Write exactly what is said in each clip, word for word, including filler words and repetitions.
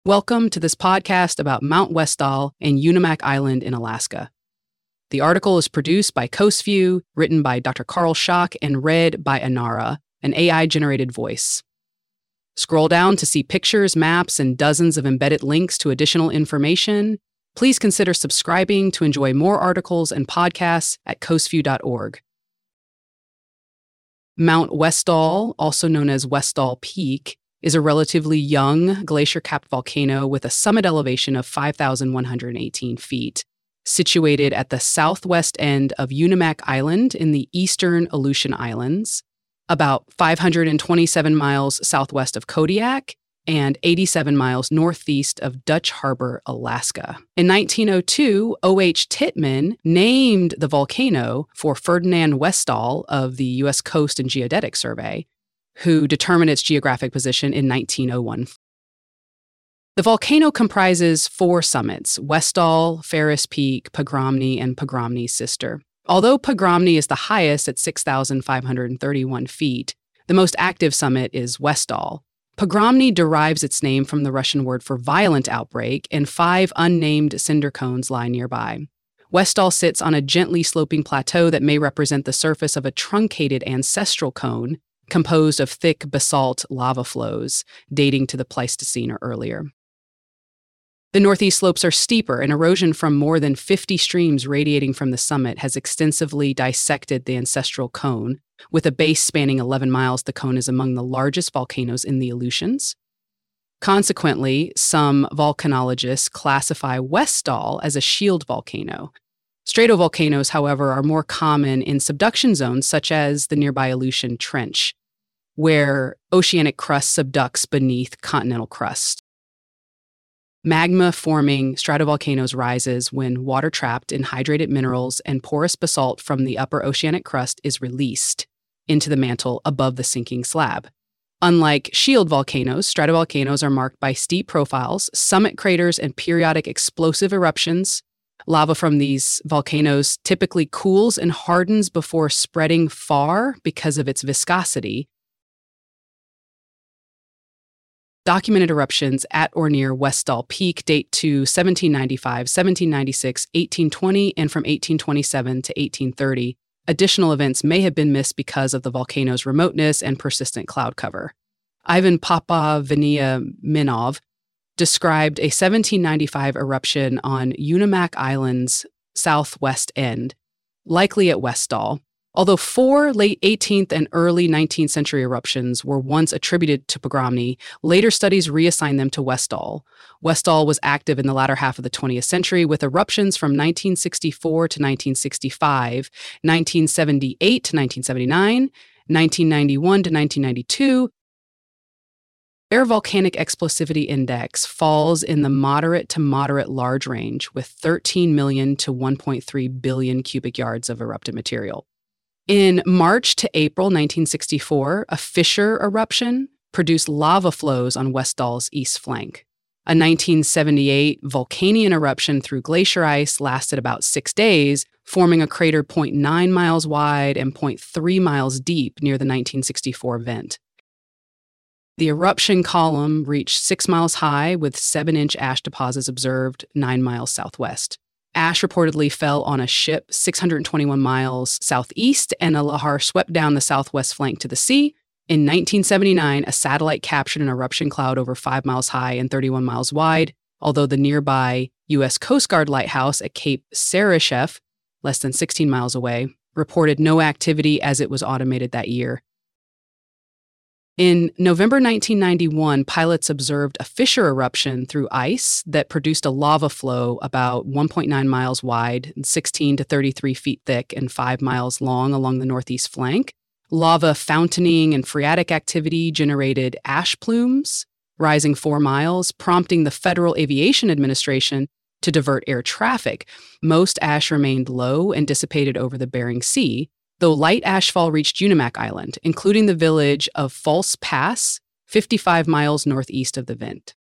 Welcome to this podcast about Mount Westdahl and Unimak Island in Alaska. The article is produced by CoastView, written by Doctor Carl Schock, and read by Anara, an A I-generated voice. Scroll down to see pictures, maps, and dozens of embedded links to additional information. Please consider subscribing to enjoy more articles and podcasts at coastview dot org. Mount Westdahl, also known as Westdahl Peak, is a relatively young glacier-capped volcano with a summit elevation of five thousand one hundred eighteen feet, situated at the southwest end of Unimak Island in the eastern Aleutian Islands, about five hundred twenty-seven miles southwest of Kodiak and eighty-seven miles northeast of Dutch Harbor, Alaska. In nineteen oh two, O H Tittman named the volcano for Ferdinand Westdahl of the U S Coast and Geodetic Survey, who determined its geographic position in nineteen oh one. The volcano comprises four summits: Westdahl, Ferris Peak, Pogromny, and Pogromny's sister. Although Pogromny is the highest at six thousand five hundred thirty-one feet, the most active summit is Westdahl. Pogromny derives its name from the Russian word for violent outbreak, and five unnamed cinder cones lie nearby. Westdahl sits on a gently sloping plateau that may represent the surface of a truncated ancestral cone composed of thick basalt lava flows dating to the Pleistocene or earlier. The northeast slopes are steeper, and erosion from more than fifty streams radiating from the summit has extensively dissected the ancestral cone. With a base spanning eleven miles, the cone is among the largest volcanoes in the Aleutians. Consequently, some volcanologists classify Westdahl as a shield volcano. Stratovolcanoes, however, are more common in subduction zones such as the nearby Aleutian Trench, where oceanic crust subducts beneath continental crust. Magma-forming stratovolcanoes rises when water trapped in hydrated minerals and porous basalt from the upper oceanic crust is released into the mantle above the sinking slab. Unlike shield volcanoes, stratovolcanoes are marked by steep profiles, summit craters, and periodic explosive eruptions. Lava from these volcanoes typically cools and hardens before spreading far because of its viscosity. Documented eruptions at or near Westdahl Peak date to seventeen ninety-five, seventeen ninety-six, eighteen twenty, and from eighteen twenty-seven to eighteen thirty. Additional events may have been missed because of the volcano's remoteness and persistent cloud cover. Ivan Popoveniaminov described a seventeen ninety-five eruption on Unimak Island's southwest end, likely at Westdahl. Although four late eighteenth and early nineteenth century eruptions were once attributed to Pogromny, later studies reassigned them to Westdahl. Westdahl was active in the latter half of the twentieth century, with eruptions from nineteen sixty-four to nineteen sixty-five, nineteen seventy-eight to nineteen seventy-nine, nineteen ninety-one to nineteen ninety-two. Their volcanic explosivity index falls in the moderate to moderate large range, with thirteen million to one point three billion cubic yards of erupted material. In March to April nineteen sixty-four, a fissure eruption produced lava flows on Westdahl's east flank. A nineteen seventy-eight Vulcanian eruption through glacier ice lasted about six days, forming a crater zero point nine miles wide and zero point three miles deep near the nineteen sixty-four vent. The eruption column reached six miles high, with seven-inch ash deposits observed nine miles southwest. Ash reportedly fell on a ship six hundred twenty-one miles southeast, and a lahar swept down the southwest flank to the sea. In nineteen seventy-nine, a satellite captured an eruption cloud over five miles high and thirty-one miles wide, although the nearby U S Coast Guard lighthouse at Cape Sereshef, less than sixteen miles away, reported no activity as it was automated that year. In November nineteen ninety-one, pilots observed a fissure eruption through ice that produced a lava flow about one point nine miles wide, sixteen to thirty-three feet thick, and five miles long along the northeast flank. Lava fountaining and phreatic activity generated ash plumes, rising four miles, prompting the Federal Aviation Administration to divert air traffic. Most ash remained low and dissipated over the Bering Sea, though light ashfall reached Unimak Island, including the village of False Pass, fifty-five miles northeast of the vent.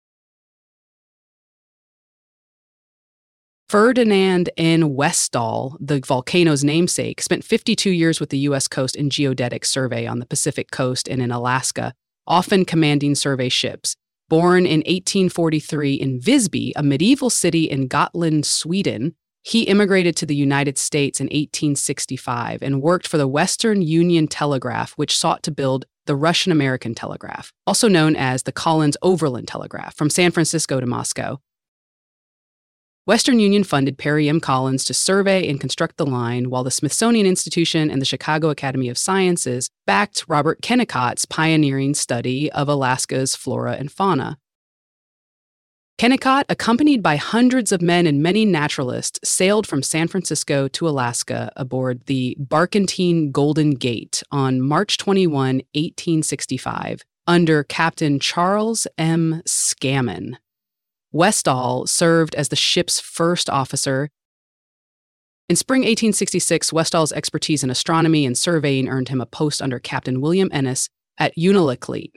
Ferdinand N. Westdahl, the volcano's namesake, spent fifty-two years with the U S Coast and Geodetic Survey on the Pacific Coast and in Alaska, often commanding survey ships. Born in eighteen forty-three in Visby, a medieval city in Gotland, Sweden, he immigrated to the United States in eighteen sixty-five and worked for the Western Union Telegraph, which sought to build the Russian-American Telegraph, also known as the Collins-Overland Telegraph, from San Francisco to Moscow. Western Union funded Perry M. Collins to survey and construct the line, while the Smithsonian Institution and the Chicago Academy of Sciences backed Robert Kennicott's pioneering study of Alaska's flora and fauna. Kennicott, accompanied by hundreds of men and many naturalists, sailed from San Francisco to Alaska aboard the Barkentine Golden Gate on March twenty-first, eighteen sixty-five, under Captain Charles M. Scammon. Westall served as the ship's first officer. In spring eighteen sixty-six, Westall's expertise in astronomy and surveying earned him a post under Captain William Ennis at Unalakleet.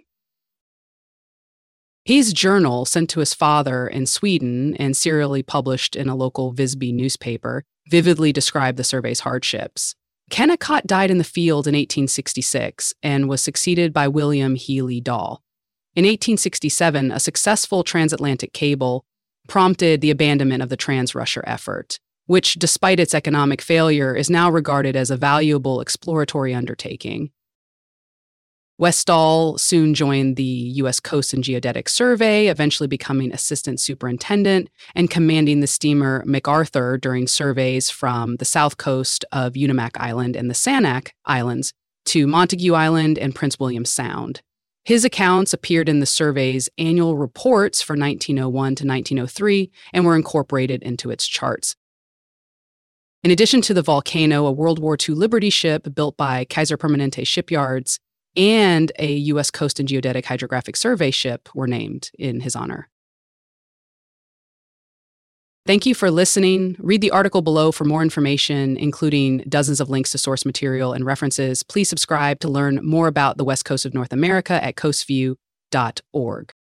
His journal, sent to his father in Sweden and serially published in a local Visby newspaper, vividly described the survey's hardships. Kennicott died in the field in eighteen sixty-six and was succeeded by William Healy Dahl. In eighteen sixty-seven, a successful transatlantic cable prompted the abandonment of the Trans-Russia effort, which, despite its economic failure, is now regarded as a valuable exploratory undertaking. Westall soon joined the U S Coast and Geodetic Survey, eventually becoming assistant superintendent and commanding the steamer MacArthur during surveys from the south coast of Unimak Island and the Sanac Islands to Montague Island and Prince William Sound. His accounts appeared in the survey's annual reports for nineteen oh one to nineteen oh three and were incorporated into its charts. In addition to the Volcano, a World War Two Liberty ship built by Kaiser Permanente Shipyards and a U S Coast and Geodetic Hydrographic Survey ship were named in his honor. Thank you for listening. Read the article below for more information, including dozens of links to source material and references. Please subscribe to learn more about the West Coast of North America at coastview dot org.